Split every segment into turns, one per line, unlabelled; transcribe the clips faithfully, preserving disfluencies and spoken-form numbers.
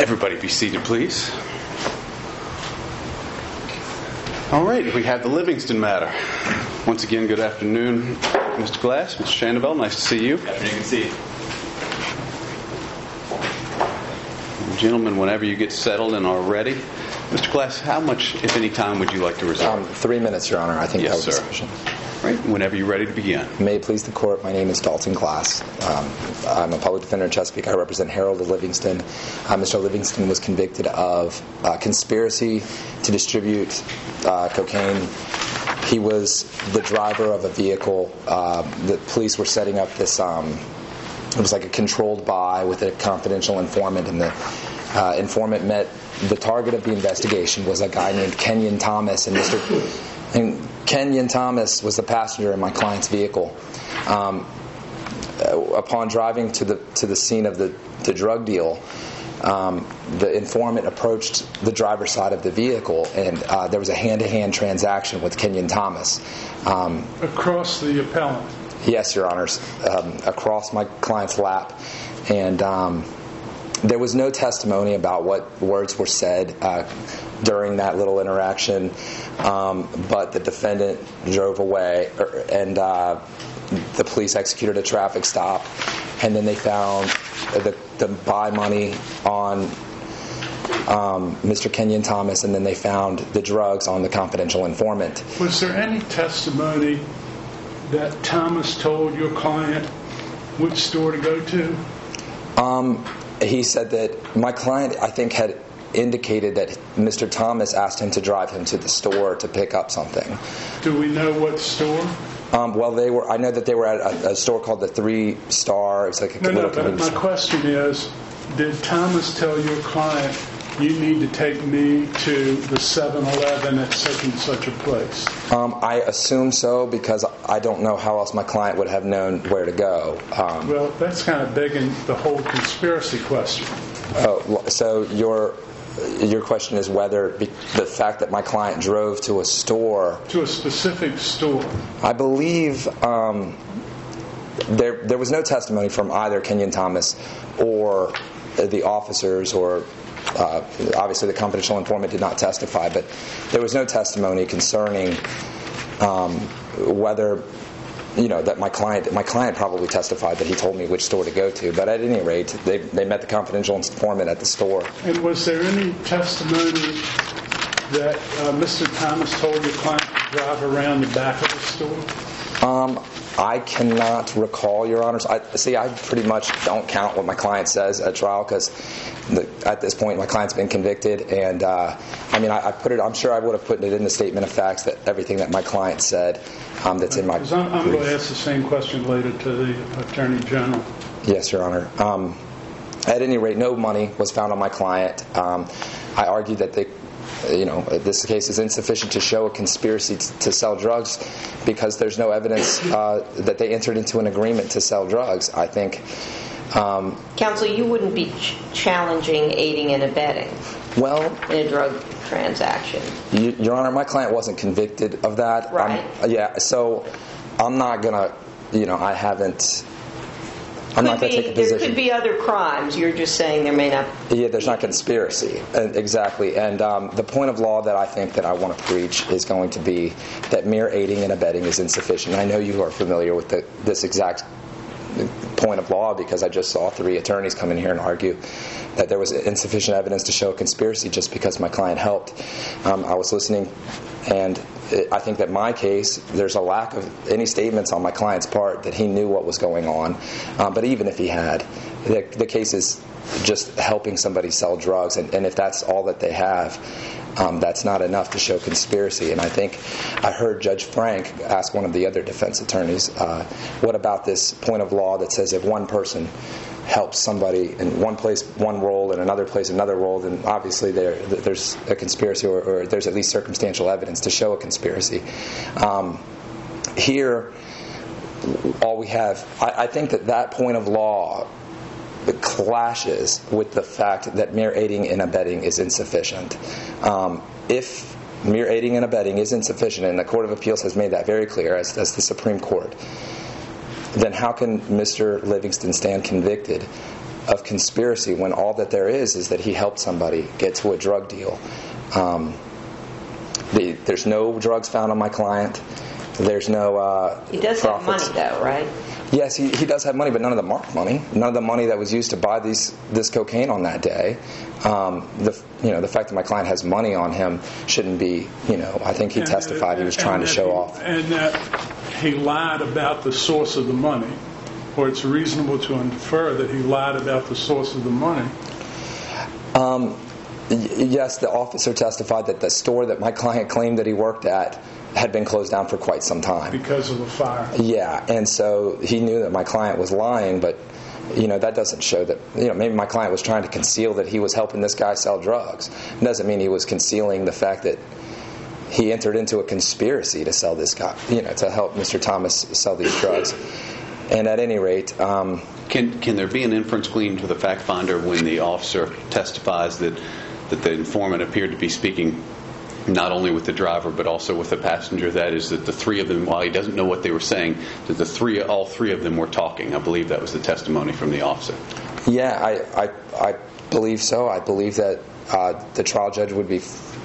Everybody be seated, please. All right, we have the Livingston matter. Once again, good afternoon, Mister Glass, Mister Shandabell. Nice to see you.
Good afternoon, you can see.
Gentlemen, whenever you get settled and are ready. Mister Glass, how much, if any, time would you like to reserve?
Um, three minutes, Your Honor. I think
yes,
that would be
sir.
sufficient.
Right, whenever you're ready to begin.
May it please the Court, my name is Dalton Glass. Um, I'm a public defender in Chesapeake. I represent Harold Livingston. Uh, Mister Livingston was convicted of uh, conspiracy to distribute uh, cocaine. He was the driver of a vehicle. Uh, the police were setting up this, um, it was like a controlled buy with a confidential informant, and the uh, informant met the target of the investigation was a guy named Kenyon Thomas, and Mister And Kenyon Thomas was the passenger in my client's vehicle. Um, uh, upon driving to the to the scene of the, the drug deal, um, the informant approached the driver's side of the vehicle, and uh, there was a hand-to-hand transaction with Kenyon Thomas. Um,
Across the appellant?
Yes, Your Honors, um, across my client's lap. And um, there was no testimony about what words were said uh, during that little interaction, um, but the defendant drove away, er, and uh, the police executed a traffic stop, and then they found the, the buy money on um, Mister Kenyon Thomas, and then they found the drugs on the confidential informant.
Was there any testimony that Thomas told your client which store to go to?
Um, he said that my client, I think, had indicated that Mister Thomas asked him to drive him to the store to pick up something.
Do we know what store?
Um, well, they were. I know that they were at a, a store called the Three Star. It's like a
no,
little
no. But
convenience
my
store.
question is, did Thomas tell your client, you need to take me to the seven eleven at such and such a place?
Um, I assume so, because I don't know how else my client would have known where to go. Um,
Well, that's kind of begging the whole conspiracy question.
oh, so your your question is whether be, the fact that my client drove to a store,
To a specific store.
I believe um, there there was no testimony from either Kenyon Thomas or the officers, or uh, obviously the confidential informant did not testify, but there was no testimony concerning um, whether, you know, that my client my client probably testified that he told me which store to go to, but at any rate, they they met the confidential informant at the store.
And was there any testimony that uh, Mister Thomas told your client to drive around the back of the store?
Um, I cannot recall, Your Honors. I see. I pretty much don't count what my client says at trial, because at this point my client's been convicted, and uh, I mean, I, I put it. I'm sure I would have put it in the statement of facts that everything that my client said um, that's in my.
Because I'm, I'm going to ask the same question later to the Attorney General.
Yes, Your Honor. Um, at any rate, no money was found on my client. Um, I argued that they. You know, this case is insufficient to show a conspiracy t- to sell drugs, because there's no evidence uh, that they entered into an agreement to sell drugs. I think. Um,
Counsel, you wouldn't be ch- challenging aiding and abetting
well,
in a drug transaction.
y- Your Honor, my client wasn't convicted of that.
Right.
I'm, yeah. So I'm not gonna. You know, I haven't. I'm
Could
not going to
be,
take a
there
position.
could be other crimes. You're just saying there may not.
Yeah, there's not conspiracy. And exactly. And um, the point of law that I think that I want to preach is going to be that mere aiding and abetting is insufficient. I know you are familiar with the, this exact point of law, because I just saw three attorneys come in here and argue that there was insufficient evidence to show a conspiracy just because my client helped. Um, I was listening, and I think that my case, there's a lack of any statements on my client's part that he knew what was going on. Um, but even if he had, the, the case is just helping somebody sell drugs, and, and if that's all that they have, um, that's not enough to show conspiracy. And I think I heard Judge Frank ask one of the other defense attorneys, uh, what about this point of law that says if one person helps somebody in one place one role, in another place another role, then obviously there there's a conspiracy, or, or there's at least circumstantial evidence to show a conspiracy. Um, here, all we have, I, I think that that point of law clashes with the fact that mere aiding and abetting is insufficient. Um, if mere aiding and abetting is insufficient, and the Court of Appeals has made that very clear, as, as the Supreme Court, then how can Mister Livingston stand convicted of conspiracy when all that there is is that he helped somebody get to a drug deal. Um, the, there's no drugs found on my client. There's no uh,
He does
profits.
have money, though, right?
Yes, he, he does have money, but none of the marked money, none of the money that was used to buy these this cocaine on that day. Um, the you know the fact that my client has money on him shouldn't be, you know, I think he
And
testified
that-
he was trying to
and
show
that he-
off.
And that he lied about the source of the money, or it's reasonable to infer that he lied about the source of the money.
Um, y- yes, the officer testified that the store that my client claimed that he worked at had been closed down for quite some time.
Because of a fire.
Yeah, and so he knew that my client was lying, but you know that doesn't show that, you know, maybe my client was trying to conceal that he was helping this guy sell drugs. It doesn't mean he was concealing the fact that he entered into a conspiracy to sell this guy, you know, to help Mister Thomas sell these drugs. And at any rate, um,
Can can there be an inference gleaned to the fact finder when the officer testifies that that the informant appeared to be speaking not only with the driver but also with the passenger? That is, that the three of them, while he doesn't know what they were saying, that the three, all three of them were talking. I believe that was the testimony from the officer.
yeah, I, I, I believe so. I believe that uh, the trial judge would be,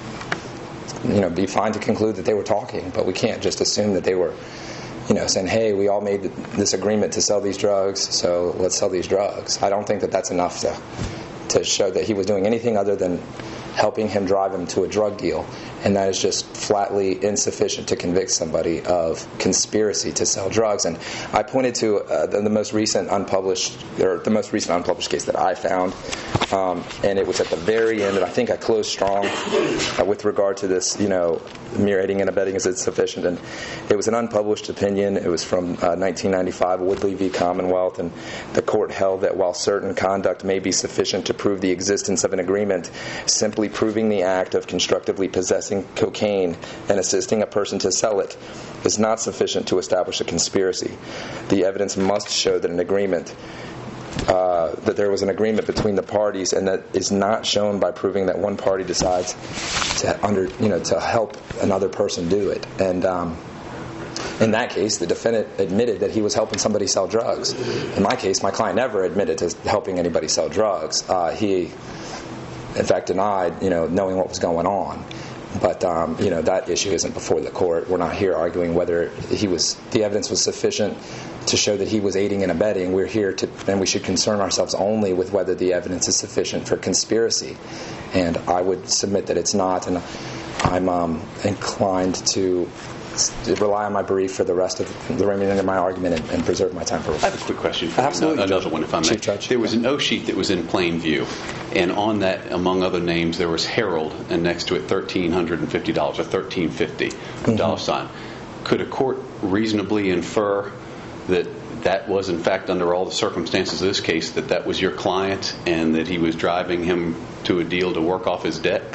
you know, be fine to conclude that they were talking, but we can't just assume that they were, you know, saying, hey, we all made this agreement to sell these drugs, so let's sell these drugs. I don't think that that's enough to to show that he was doing anything other than helping him drive him to a drug deal, and that is just flatly insufficient to convict somebody of conspiracy to sell drugs. And I pointed to uh, the, the most recent unpublished, or the most recent unpublished case that I found, um, and it was at the very end, and I think I closed strong uh, with regard to this, you know, mere aiding and abetting is insufficient. And it was an unpublished opinion. It was from uh, nineteen ninety-five, Woodley v. Commonwealth, and the court held that while certain conduct may be sufficient to prove the existence of an agreement, simply proving the act of constructively possessing cocaine and assisting a person to sell it is not sufficient to establish a conspiracy. The evidence must show that an agreement Uh, that there was an agreement between the parties, and that is not shown by proving that one party decides to under you know to help another person do it. And um, in that case, the defendant admitted that he was helping somebody sell drugs. In my case, my client never admitted to helping anybody sell drugs. Uh, he, in fact, denied you know knowing what was going on. But um, you know that issue isn't before the court. We're not here arguing whether he was the evidence was sufficient to show that he was aiding and abetting. We're here to, and we should concern ourselves only with whether the evidence is sufficient for conspiracy. And I would submit that it's not, and I'm um, inclined to rely on my brief for the rest of the remaining of my argument and, and preserve my time for.
I have a quick question for
Absolutely,
you. Another
Judge.
one, if I may.
Chief Judge.
There was an O sheet that was in plain view, and on that, among other names, there was Harold, and next to it, thirteen hundred and fifty dollars or thirteen fifty
Mm-hmm.
dollar sign. Could a court reasonably infer that that was, in fact, under all the circumstances of this case, that that was your client and that he was driving him to a deal to work off his debt?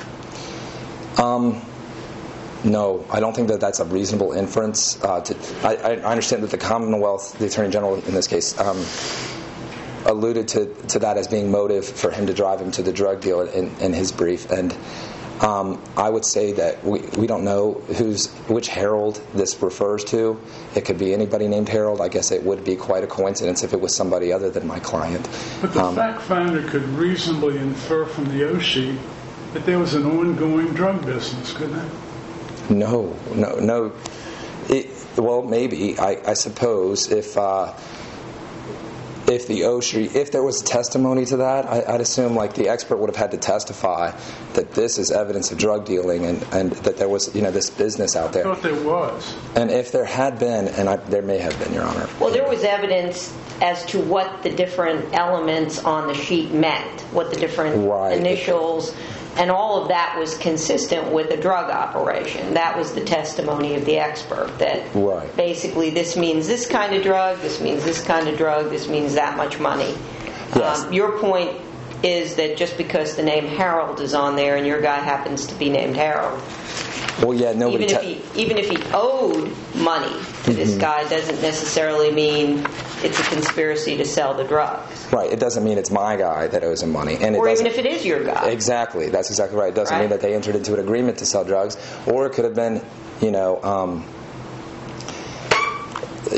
Um. No, I don't think that that's a reasonable inference. Uh, to, I, I understand that the Commonwealth, the Attorney General in this case, um, alluded to, to that as being motive for him to drive him to the drug deal in, in his brief. And um, I would say that we, we don't know who's which Harold this refers to. It could be anybody named Harold. I guess it would be quite a coincidence if it was somebody other than my client.
But the
Um,
fact finder could reasonably infer from the O sheet that there was an ongoing drug business, couldn't it?
No, no, no. It, well, maybe. I, I suppose if uh, if the O sheet, if there was testimony to that, I, I'd assume like the expert would have had to testify that this is evidence of drug dealing and, and that there was you know this business out
I
there.
thought there was.
And if there had been, and I, there may have been, Your Honor.
Well, there was evidence as to what the different elements on the sheet meant, what the different
Right.
initials, and all of that was consistent with a drug operation. That was the testimony of the expert, that
Right.
basically this means this kind of drug, this means this kind of drug, this means that much money.
Yes.
Um, your point is that just because the name Harold is on there and your guy happens to be named Harold,
Well, yeah, nobody.
even if
te-
he even if he owed money to this
Mm-hmm.
guy, doesn't necessarily mean it's a conspiracy to sell the drugs.
Right. It doesn't mean it's my guy that owes him money, and it
Or even
doesn't.
if it is your guy.
Exactly. That's exactly right. It doesn't mean
Right.
that they entered into an agreement to sell drugs, or it could have been, you know, um,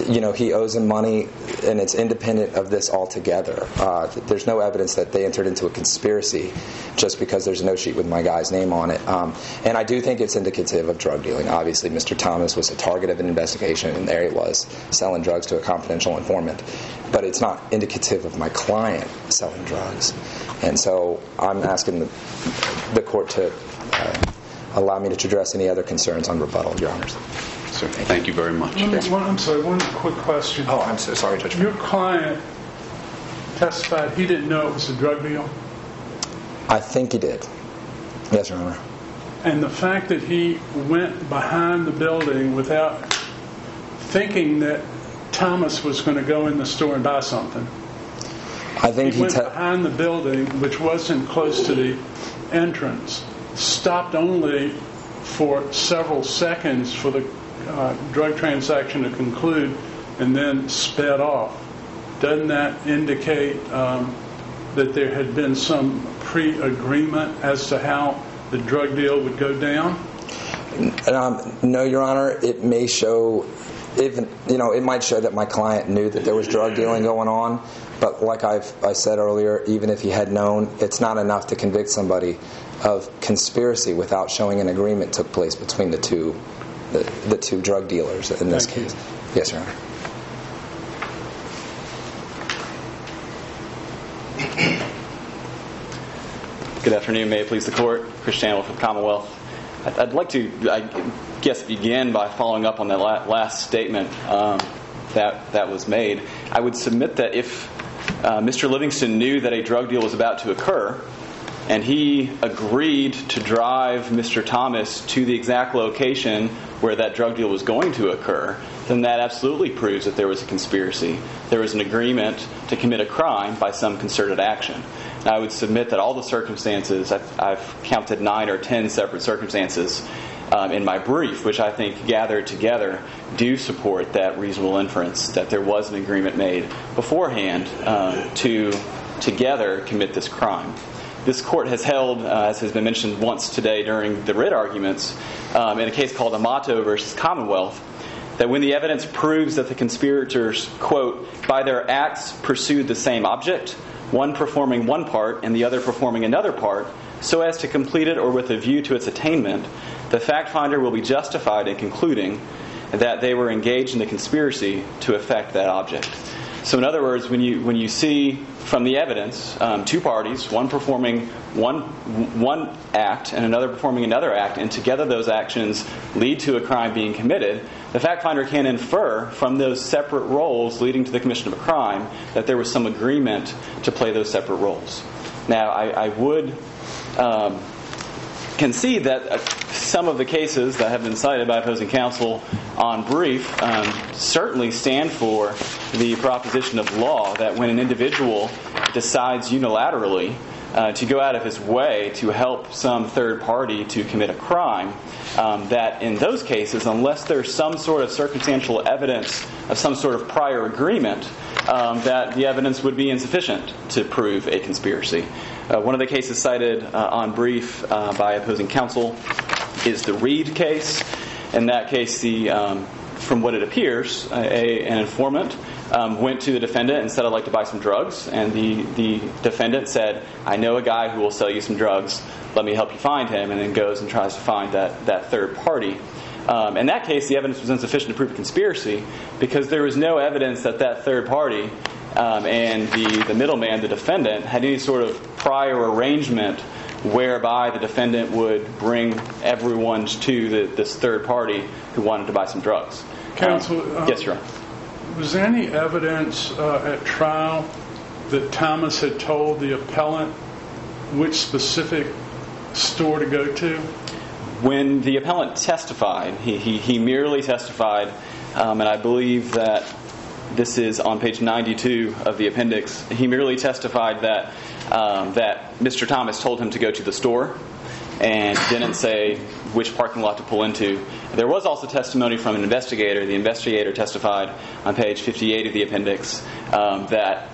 you know, he owes him money, and it's independent of this altogether. Uh, there's no evidence that they entered into a conspiracy just because there's a note sheet with my guy's name on it. Um, and I do think it's indicative of drug dealing. Obviously, Mister Thomas was a target of an investigation, and there he was, selling drugs to a confidential informant. But it's not indicative of my client selling drugs. And so I'm asking the, the court to uh, allow me to address any other concerns on rebuttal, Your Honors.
Sir, thank you very much.
One, one, I'm sorry, one quick question.
Oh, I'm so sorry, Judge.
Your client testified he didn't know it was a drug deal?
I think he did. Yes, Your Honor.
And the fact that he went behind the building without thinking that Thomas was going to go in the store and buy something.
I think
he,
he
went
te-
behind the building, which wasn't close to the entrance, stopped only for several seconds for the uh, drug transaction to conclude, and then sped off. Doesn't that indicate um, that there had been some pre-agreement as to how the drug deal would go down?
Um, no, Your Honor. It may show, even you know, it might show that my client knew that there was drug dealing going on. But like I've I said earlier, even if he had known, it's not enough to convict somebody of conspiracy without showing an agreement took place between the two, the, the two drug dealers in this
Thank
case.
you.
Yes, Your Honor.
Good afternoon. May it please the Court. Chris Chandler from Commonwealth. I'd, I'd like to, I guess, begin by following up on that la- last statement um, that that was made. I would submit that if uh, Mister Livingston knew that a drug deal was about to occur, and he agreed to drive Mister Thomas to the exact location where that drug deal was going to occur, then that absolutely proves that there was a conspiracy. There was an agreement to commit a crime by some concerted action. And I would submit that all the circumstances, I've, I've counted nine or ten separate circumstances um, in my brief, which I think gathered together do support that reasonable inference that there was an agreement made beforehand uh, to together commit this crime. This court has held, uh, as has been mentioned once today during the writ arguments, um, in a case called Amato versus Commonwealth, that when the evidence proves that the conspirators, quote, by their acts pursued the same object, one performing one part and the other performing another part, so as to complete it or with a view to its attainment, the fact finder will be justified in concluding that they were engaged in the conspiracy to effect that object. So in other words, when you when you see from the evidence um, two parties, one performing one one act and another performing another act, and together those actions lead to a crime being committed, the fact finder can infer from those separate roles leading to the commission of a crime that there was some agreement to play those separate roles. Now, I, I would um, concede that uh, some of the cases that have been cited by opposing counsel on brief um, certainly stand for the proposition of law that when an individual decides unilaterally uh, to go out of his way to help some third party to commit a crime, um, that in those cases, unless there's some sort of circumstantial evidence of some sort of prior agreement, um, that the evidence would be insufficient to prove a conspiracy. Uh, one of the cases cited uh, on brief uh, by opposing counsel is the Reed case. In that case, the um, from what it appears, a, an informant um, went to the defendant and said, I'd like to buy some drugs. And the, the defendant said, I know a guy who will sell you some drugs. Let me help you find him. And then goes and tries to find that, that third party. Um, in that case, the evidence was insufficient to prove a conspiracy because there was no evidence that that third party um, and the, the middleman, the defendant, had any sort of prior arrangement whereby the defendant would bring everyone to the, this third party who wanted to buy some drugs.
Counsel,
um,
uh,
yes, Your Honor.
Was there any evidence uh, at trial that Thomas had told the appellant which specific store to go to?
When the appellant testified, he, he, he merely testified, um, and I believe that this is on page ninety-two of the appendix, he merely testified that um, that Mister Thomas told him to go to the store and didn't say which parking lot to pull into. There was also testimony from an investigator. The investigator testified on page fifty-eight of the appendix um, that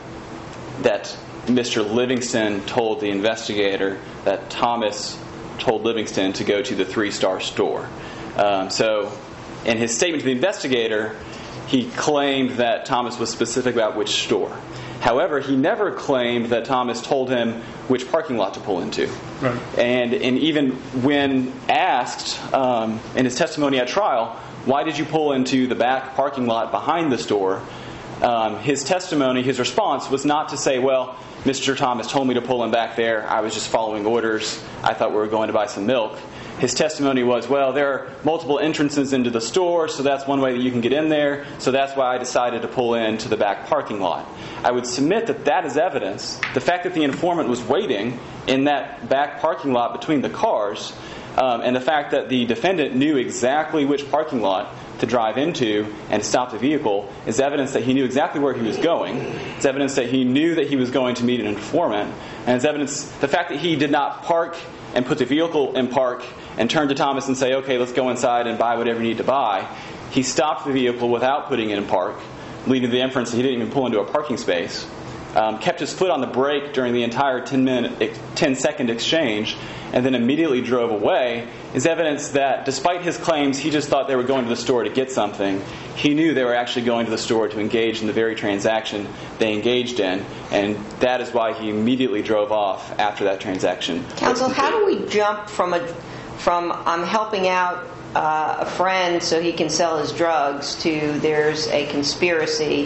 that Mister Livingston told the investigator that Thomas told Livingston to go to the Three Star store. Um, so in his statement to the investigator, he claimed that Thomas was specific about which store. However, he never claimed that Thomas told him which parking lot to pull into.
Right.
And and even when asked um, in his testimony at trial, why did you pull into the back parking lot behind the store? Um, his testimony, his response was not to say, well, Mister Thomas told me to pull in back there. I was just following orders. I thought we were going to buy some milk. His testimony was, well, there are multiple entrances into the store, so that's one way that you can get in there. So that's why I decided to pull into the back parking lot. I would submit that that is evidence. The fact that the informant was waiting in that back parking lot between the cars, um, and the fact that the defendant knew exactly which parking lot to drive into and stop the vehicle is evidence that he knew exactly where he was going. It's evidence that he knew that he was going to meet an informant. And it's evidence, the fact that he did not park and put the vehicle in park and turn to Thomas and say, okay, let's go inside and buy whatever you need to buy. He stopped the vehicle without putting it in park, leading to the inference that he didn't even pull into a parking space. Um, kept his foot on the brake during the entire ten minute, ten second exchange, and then immediately drove away, is evidence that despite his claims he just thought they were going to the store to get something, he knew they were actually going to the store to engage in the very transaction they engaged in, and that is why he immediately drove off after that transaction.
Counsel, how do we jump from a from I'm helping out uh, a friend so he can sell his drugs to there's a conspiracy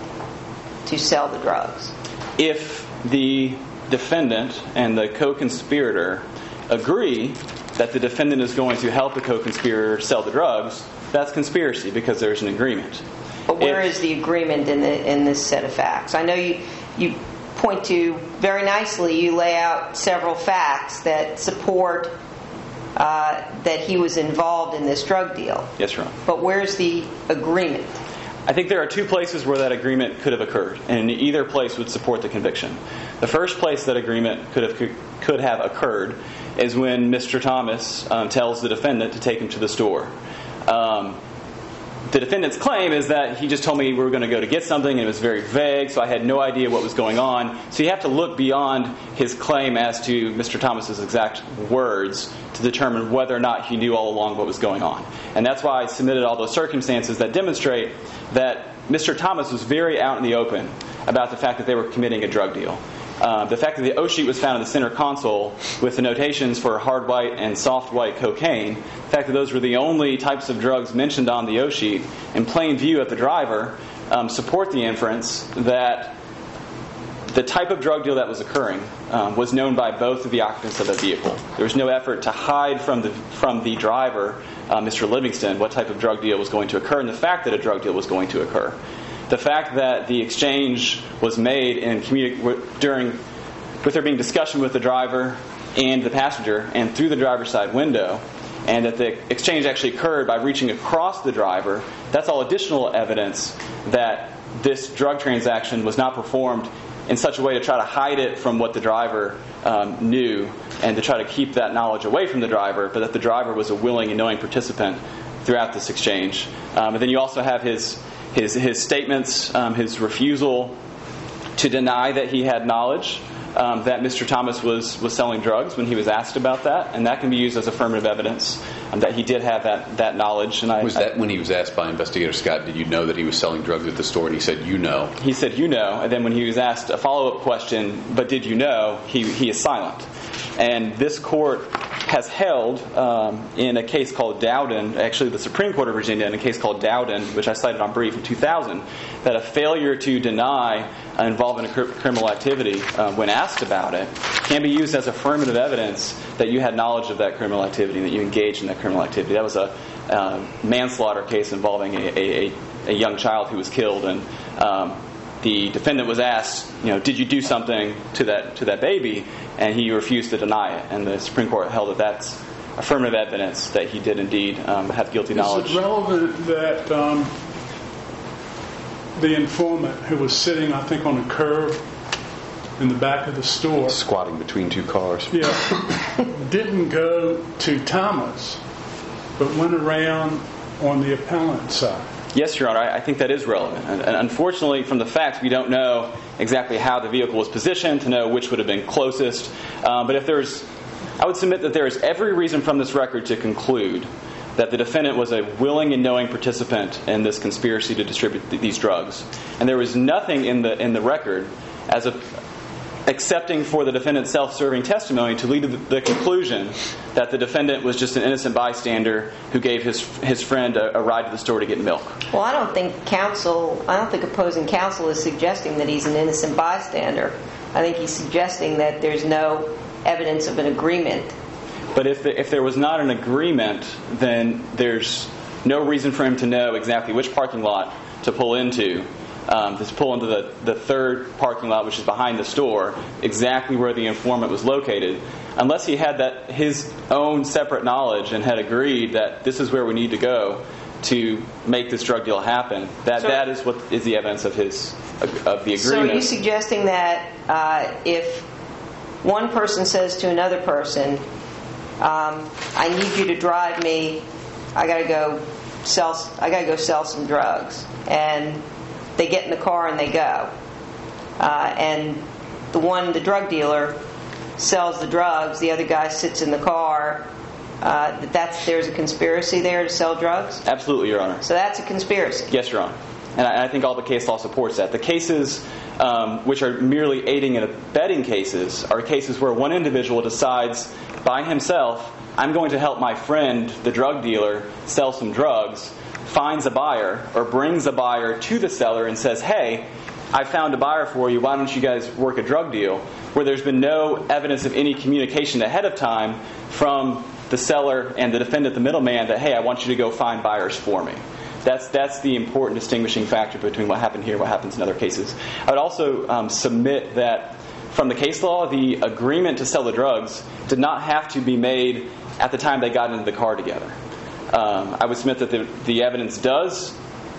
to sell the drugs?
If the defendant and the co-conspirator agree that the defendant is going to help the co-conspirator sell the drugs, that's conspiracy because there's an agreement.
But where
if,
is the agreement in the in this set of facts? I know you you point to very nicely, you lay out several facts that support uh, that he was involved in this drug deal.
Yes, Your Honor.
But where's the agreement?
I think there are two places where that agreement could have occurred, and either place would support the conviction. The first place that agreement could have could have occurred is when Mister Thomas um, tells the defendant to take him to the store. Um, the defendant's claim is that he just told me we were going to go to get something, and it was very vague, so I had no idea what was going on. So you have to look beyond his claim as to Mister Thomas's exact words to determine whether or not he knew all along what was going on. And that's why I submitted all those circumstances that demonstrate that Mister Thomas was very out in the open about the fact that they were committing a drug deal. Uh, the fact that the O-sheet was found in the center console with the notations for hard white and soft white cocaine, the fact that those were the only types of drugs mentioned on the O-sheet in plain view at the driver, um, support the inference that the type of drug deal that was occurring um, was known by both of the occupants of the vehicle. There was no effort to hide from the from the driver, uh, Mister Livingston, what type of drug deal was going to occur, and the fact that a drug deal was going to occur. The fact that the exchange was made in communi- during, with there being discussion with the driver and the passenger, and through the driver's side window, and that the exchange actually occurred by reaching across the driver, that's all additional evidence that this drug transaction was not performed in such a way to try to hide it from what the driver um, knew and to try to keep that knowledge away from the driver, but that the driver was a willing and knowing participant throughout this exchange. Um, and then you also have his his, his statements, um, his refusal to deny that he had knowledge um, that Mister Thomas was, was selling drugs when he was asked about that, and that can be used as affirmative evidence um, that he did have that, that knowledge. And I,
was that I, when he was asked by Investigator Scott, did you know that he was selling drugs at the store? And he said, you know.
He said, you know. And then when he was asked a follow-up question, but did you know, he, he is silent. And this court has held um, in a case called Dowden, actually the Supreme Court of Virginia, in a case called Dowden, which I cited on brief in two thousand, that a failure to deny uh, involvement in cr- criminal activity uh, when asked about it can be used as affirmative evidence that you had knowledge of that criminal activity and that you engaged in that criminal activity. That was a uh, manslaughter case involving a, a, a young child who was killed, and um, the defendant was asked, you know, did you do something to that to that baby? And he refused to deny it. And the Supreme Court held that that's affirmative evidence that he did indeed um, have guilty knowledge.
Is it relevant that um, the informant who was sitting, I think, on a curb in the back of the store,
squatting between two cars,
yeah, didn't go to Thomas, but went around on the appellant's side?
Yes, Your Honor, I think that is relevant. And unfortunately, from the facts, we don't know exactly how the vehicle was positioned to know which would have been closest. Um, but if there's, I would submit that there is every reason from this record to conclude that the defendant was a willing and knowing participant in this conspiracy to distribute th- these drugs. And there was nothing in the in the record as a accepting for the defendant's self-serving testimony to lead to the, the conclusion that the defendant was just an innocent bystander who gave his his friend a, a ride to the store to get milk.
Well, I don't think counsel, I don't think opposing counsel is suggesting that he's an innocent bystander. I think he's suggesting that there's no evidence of an agreement.
But if the, if there was not an agreement, then there's no reason for him to know exactly which parking lot to pull into. Um, to pull into the, the third parking lot, which is behind the store, exactly where the informant was located, unless he had that his own separate knowledge and had agreed that this is where we need to go to make this drug deal happen. That so, that is what is the evidence of his of the agreement.
So are you suggesting that uh, if one person says to another person, um, "I need you to drive me. I got to go sell. I got to go sell some drugs," and they get in the car and they go. Uh, and the one, the drug dealer, sells the drugs. The other guy sits in the car. Uh, that that's there's a conspiracy there to sell drugs?
Absolutely, Your Honor.
So that's a conspiracy?
Yes, Your Honor. And I, I think all the case law supports that. The cases um, which are merely aiding and abetting cases are cases where one individual decides by himself, I'm going to help my friend, the drug dealer, sell some drugs, finds a buyer or brings a buyer to the seller and says, hey, I found a buyer for you, why don't you guys work a drug deal? Where there's been no evidence of any communication ahead of time from the seller and the defendant, the middleman, that, hey, I want you to go find buyers for me. That's that's the important distinguishing factor between what happened here and what happens in other cases. I would also um, submit that from the case law, the agreement to sell the drugs did not have to be made at the time they got into the car together. Um, I would submit that the, the evidence does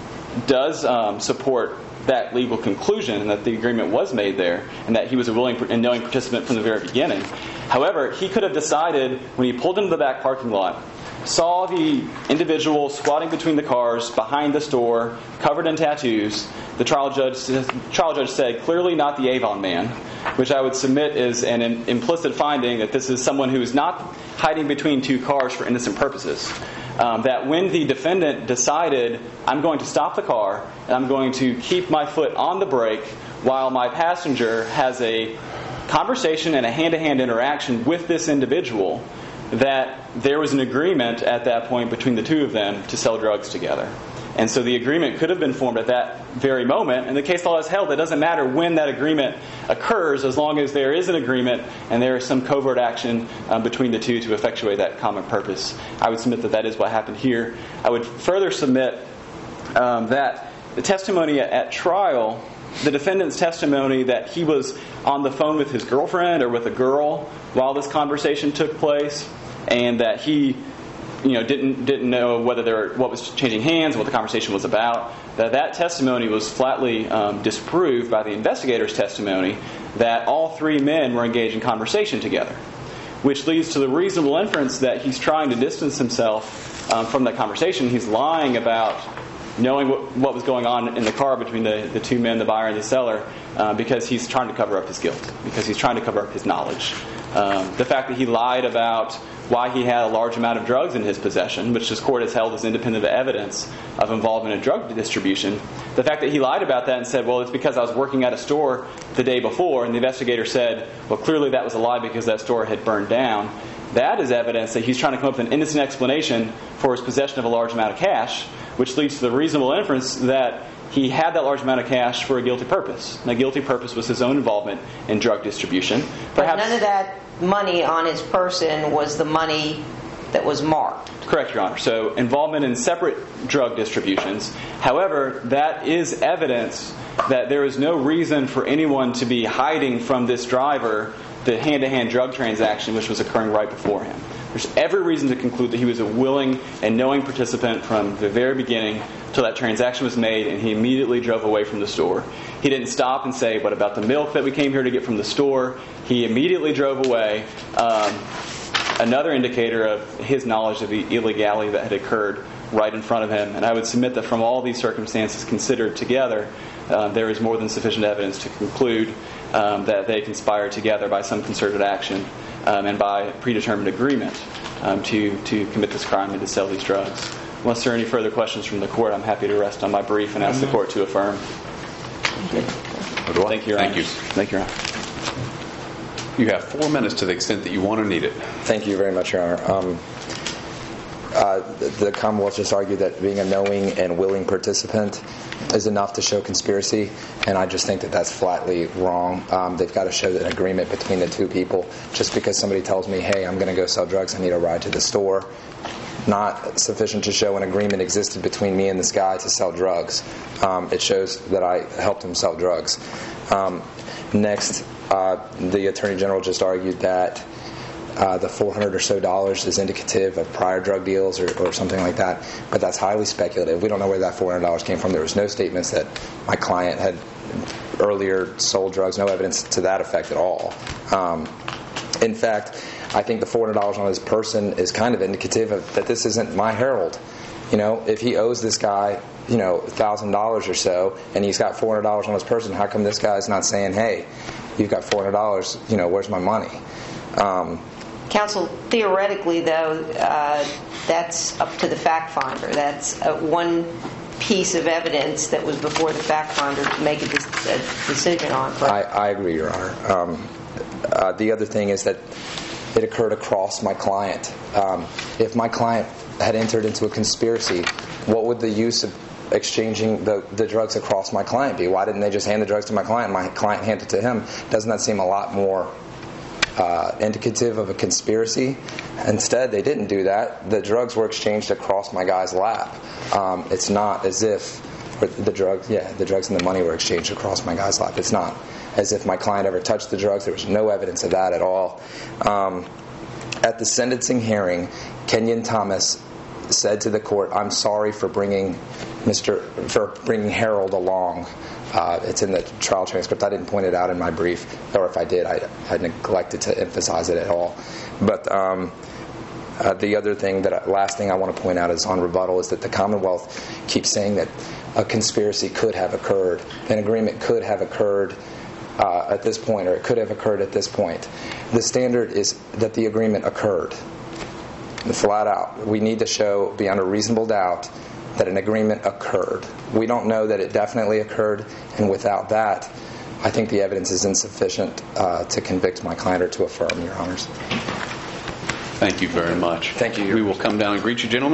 does um, support that legal conclusion and that the agreement was made there and that he was a willing and knowing participant from the very beginning. However, he could have decided when he pulled into the back parking lot, saw the individual squatting between the cars behind the store, covered in tattoos. The trial judge trial judge said, clearly not the Avon man, which I would submit is an implicit finding that this is someone who is not hiding between two cars for innocent purposes. Um, that when the defendant decided, I'm going to stop the car and I'm going to keep my foot on the brake while my passenger has a conversation and a hand-to-hand interaction with this individual, that there was an agreement at that point between the two of them to sell drugs together. And so the agreement could have been formed at that very moment, and the case law has held it doesn't matter when that agreement occurs as long as there is an agreement and there is some covert action um, between the two to effectuate that common purpose. I would submit that that is what happened here. I would further submit um, that the testimony at, at trial, the defendant's testimony that he was on the phone with his girlfriend or with a girl while this conversation took place, and that he you know, didn't didn't know whether there were, what was changing hands, what the conversation was about. That that testimony was flatly um, disproved by the investigator's testimony that all three men were engaged in conversation together, which leads to the reasonable inference that he's trying to distance himself um, from that conversation. He's lying about knowing what, what was going on in the car between the, the two men, the buyer and the seller, uh, because he's trying to cover up his guilt, because he's trying to cover up his knowledge. Um, the fact that he lied about why he had a large amount of drugs in his possession, which this court has held as independent evidence of involvement in drug distribution. The fact that he lied about that and said, well, it's because I was working at a store the day before, and the investigator said, well, clearly that was a lie because that store had burned down. That is evidence that he's trying to come up with an innocent explanation for his possession of a large amount of cash, which leads to the reasonable inference that he had that large amount of cash for a guilty purpose. And the guilty purpose was his own involvement in drug distribution. Perhaps,
but none of that money on his person was the money that was marked.
Correct, Your Honor. So involvement in separate drug distributions. However, that is evidence that there is no reason for anyone to be hiding from this driver the hand-to-hand drug transaction which was occurring right before him. There's every reason to conclude that he was a willing and knowing participant from the very beginning till that transaction was made, and he immediately drove away from the store. He didn't stop and say, what about the milk that we came here to get from the store? He immediately drove away. Um, another indicator of his knowledge of the illegality that had occurred right in front of him. And I would submit that from all these circumstances considered together, uh, there is more than sufficient evidence to conclude um, that they conspired together by some concerted action um, and by predetermined agreement um, to, to commit this crime and to sell these drugs. Unless there are any further questions from the court, I'm happy to rest on my brief and ask the court to affirm. Thank you, Your
Thank
Honor.
you.
Thank you, Your Honor.
You have four minutes to the extent that you want to need it.
Thank you very much, Your Honor. Um, uh, the Commonwealth just argued that being a knowing and willing participant is enough to show conspiracy, and I just think that that's flatly wrong. Um, they've got to show an agreement between the two people. Just because somebody tells me, hey, I'm going to go sell drugs, I need a ride to the store, not sufficient to show an agreement existed between me and this guy to sell drugs. Um, it shows that I helped him sell drugs. Um, next, uh, the Attorney General just argued that uh, the four hundred or so dollars is indicative of prior drug deals or, or something like that, but that's highly speculative. We don't know where that four hundred dollars came from. There was no statements that my client had earlier sold drugs, no evidence to that effect at all. Um, in fact, I think the four hundred dollars on his person is kind of indicative of that this isn't my Herald. You know, if he owes this guy, you know, one thousand dollars or so, and he's got four hundred dollars on his person, how come this guy's not saying, hey, you've got four hundred dollars, you know, where's my money? Um,
Counsel, theoretically, though, uh, that's up to the fact finder. That's uh, one piece of evidence that was before the fact finder to make a, de- a decision on.
I, I agree, Your Honor. Um, uh, the other thing is that it occurred across my client. Um, if my client had entered into a conspiracy, what would the use of exchanging the, the drugs across my client be? Why didn't they just hand the drugs to my client and my client hand it to him? Doesn't that seem a lot more uh, indicative of a conspiracy? Instead, they didn't do that. The drugs were exchanged across my guy's lap. Um, it's not as if or the drugs, yeah, the drugs and the money were exchanged across my guy's lap. It's not as if my client ever touched the drugs. There was no evidence of that at all. Um, at the sentencing hearing, Kenyon Thomas said to the court, "I'm sorry for bringing Mister for bringing Harold along." Uh, it's in the trial transcript. I didn't point it out in my brief, or if I did, I, I neglected to emphasize it at all. But um, uh, the other thing, that last thing I want to point out is on rebuttal, is that the Commonwealth keeps saying that a conspiracy could have occurred, an agreement could have occurred uh, at this point, or it could have occurred at this point. The standard is that the agreement occurred. Flat out. We need to show beyond a reasonable doubt that an agreement occurred. We don't know that it definitely occurred, and without that, I think the evidence is insufficient uh, to convict my client or to affirm, Your Honors.
Thank you very much.
Thank you.
We will come down and greet you, gentlemen.